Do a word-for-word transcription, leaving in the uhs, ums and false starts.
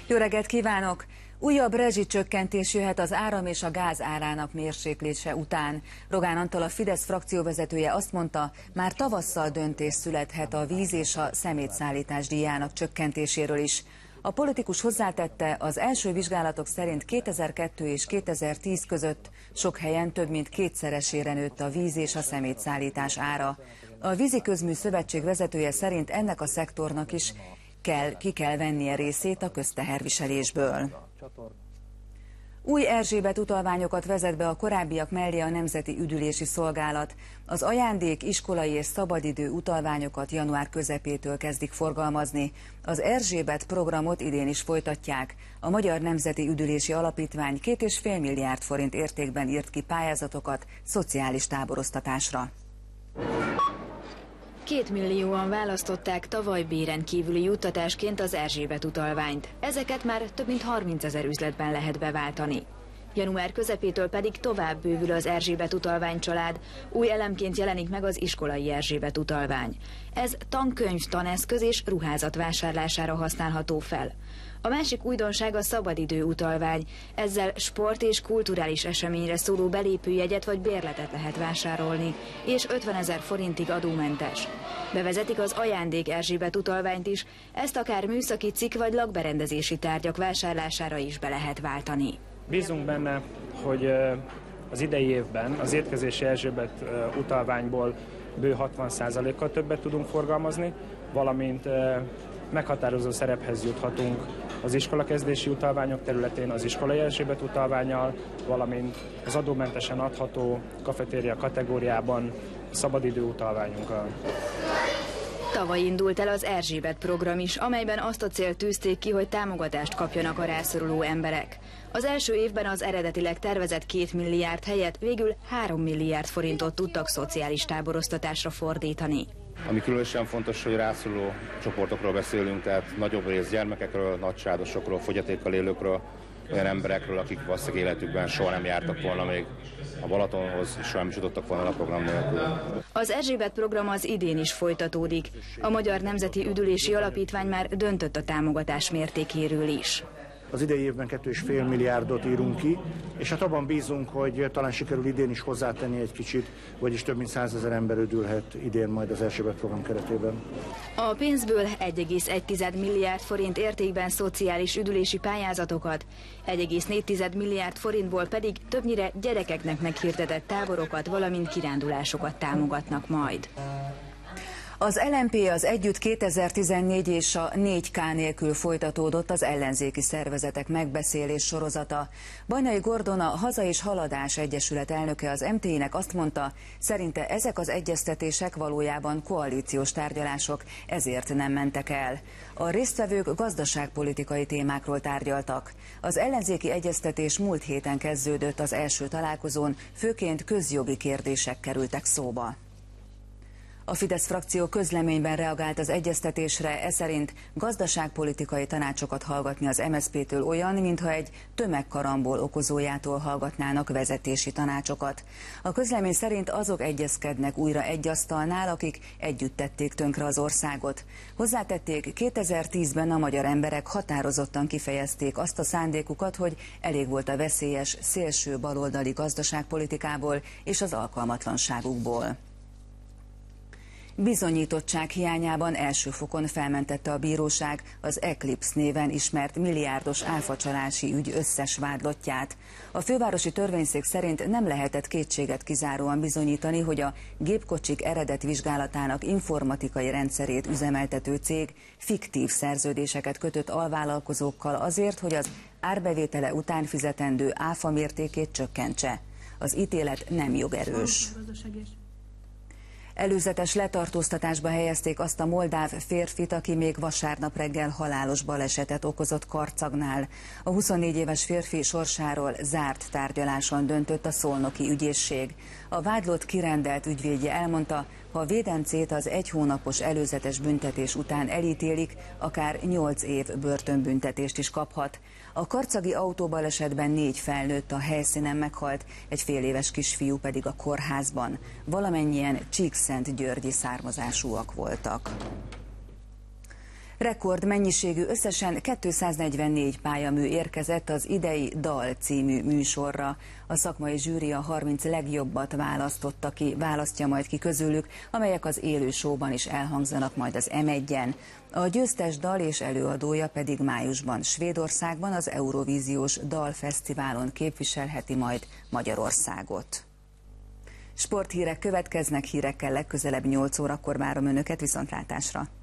Jó reggelt kívánok! Újabb rezsicsökkentés jöhet az áram és a gáz árának mérséklése után. Rogán Antal, a Fidesz frakcióvezetője azt mondta, már tavasszal döntés születhet a víz és a szemétszállítás díjának csökkentéséről is. A politikus hozzátette, az első vizsgálatok szerint kétezer-kettő és kétezer-tíz között sok helyen több mint kétszeresére nőtt a víz és a szemétszállítás ára. A Vízi Közmű Szövetség vezetője szerint ennek a szektornak is kell, ki kell vennie részét a közteherviselésből. Új Erzsébet utalványokat vezet be a korábbiak mellé a Nemzeti Üdülési Szolgálat. Az ajándék, iskolai és szabadidő utalványokat január közepétől kezdik forgalmazni. Az Erzsébet programot idén is folytatják. A Magyar Nemzeti Üdülési Alapítvány két és fél milliárd forint értékben írt ki pályázatokat szociális táboroztatásra. Két millióan választották tavaly béren kívüli juttatásként az Erzsébet utalványt. Ezeket már több mint harmincezer üzletben lehet beváltani. Január közepétől pedig tovább bővül az Erzsébet utalvány család, új elemként jelenik meg az iskolai Erzsébet utalvány. Ez tankönyv, taneszköz és ruházat vásárlására használható fel. A másik újdonság a szabadidő utalvány. Ezzel sport és kulturális eseményre szóló belépőjegyet vagy bérletet lehet vásárolni, és ötvenezer forintig adómentes. Bevezetik az ajándék Erzsébet utalványt is, ezt akár műszaki cikk vagy lakberendezési tárgyak vásárlására is be lehet váltani. Bízunk benne, hogy az idei évben az étkezési Erzsébet utalványból bő hatvan százalékkal többet tudunk forgalmazni, valamint meghatározó szerephez juthatunk az iskolakezdési utalványok területén az iskolai Erzsébet utalvánnyal, valamint az adómentesen adható kafetéria kategóriában szabadidő utalványunkkal. Tavaly indult el az Erzsébet program is, amelyben azt a célt tűzték ki, hogy támogatást kapjanak a rászoruló emberek. Az első évben az eredetileg tervezett két milliárd helyett végül három milliárd forintot tudtak szociális táboroztatásra fordítani. Ami különösen fontos, hogy rászoruló csoportokról beszélünk, tehát nagyobb rész gyermekekről, nagysádosokról, fogyatékkal élőkről, olyan emberekről, akik valószínűleg életükben soha nem jártak volna még a Balatonhoz, és soha nem is jutottak volna a program nélkül. Az Erzsébet program az idén is folytatódik. A Magyar Nemzeti Üdülési Alapítvány már döntött a támogatás mértékéről is. Az idei évben két és fél milliárdot írunk ki, és hát abban bízunk, hogy talán sikerül idén is hozzátenni egy kicsit, vagyis több mint százezer ember üdülhet idén majd az Erzsébet program keretében. A pénzből egy egész egy milliárd forint értékben szociális üdülési pályázatokat, egy egész négy milliárd forintból pedig többnyire gyerekeknek meghirdetett táborokat, valamint kirándulásokat támogatnak majd. Az el en pé, az Együtt kétezer-tizennégy és a négy ká nélkül folytatódott az ellenzéki szervezetek megbeszélés sorozata. Bajnai Gordon, a Haza és Haladás Egyesület elnöke az em té i-nek azt mondta, szerinte ezek az egyeztetések valójában koalíciós tárgyalások, ezért nem mentek el. A résztvevők gazdaságpolitikai témákról tárgyaltak. Az ellenzéki egyeztetés múlt héten kezdődött, az első találkozón főként közjogi kérdések kerültek szóba. A Fidesz frakció közleményben reagált az egyeztetésre, e szerint gazdaságpolitikai tanácsokat hallgatni az em es zé pé-től olyan, mintha egy tömegkaramból okozójától hallgatnának vezetési tanácsokat. A közlemény szerint azok egyezkednek újra egy asztalnál, akik együtt tették tönkre az országot. Hozzátették, kétezer-tízben a magyar emberek határozottan kifejezték azt a szándékukat, hogy elég volt a veszélyes, szélső baloldali gazdaságpolitikából és az alkalmatlanságukból. Bizonyítottság hiányában első fokon felmentette a bíróság az Eclipse néven ismert milliárdos áfacsalási ügy összes vádlottját. A fővárosi törvényszék szerint nem lehetett kétséget kizáróan bizonyítani, hogy a gépkocsik eredetvizsgálatának informatikai rendszerét üzemeltető cég fiktív szerződéseket kötött alvállalkozókkal azért, hogy az árbevétele után fizetendő áfa mértékét csökkentse. Az ítélet nem jogerős. Előzetes letartóztatásba helyezték azt a moldáv férfit, aki még vasárnap reggel halálos balesetet okozott Karcagnál. A huszonnégy éves férfi sorsáról zárt tárgyaláson döntött a szolnoki ügyészség. A vádlott kirendelt ügyvédje elmondta, ha a védencét az egy hónapos előzetes büntetés után elítélik, akár nyolc év börtönbüntetést is kaphat. A karcagi autóbalesetben négy felnőtt a helyszínen meghalt, egy fél éves kisfiú pedig a kórházban. Valamennyien Csíkszentgyörgyi származásúak voltak. Rekord mennyiségű, összesen kétszáznegyvennégy pályamű érkezett az idei Dal című műsorra. A szakmai zsűri a harminc legjobbat választotta ki, választja majd ki közülük, amelyek az élő showban is elhangzanak majd az em egyen. A győztes dal és előadója pedig májusban Svédországban az Eurovíziós Dalfesztiválon képviselheti majd Magyarországot. Sporthírek következnek, hírekkel legközelebb nyolc órakor várom önöket, viszontlátásra!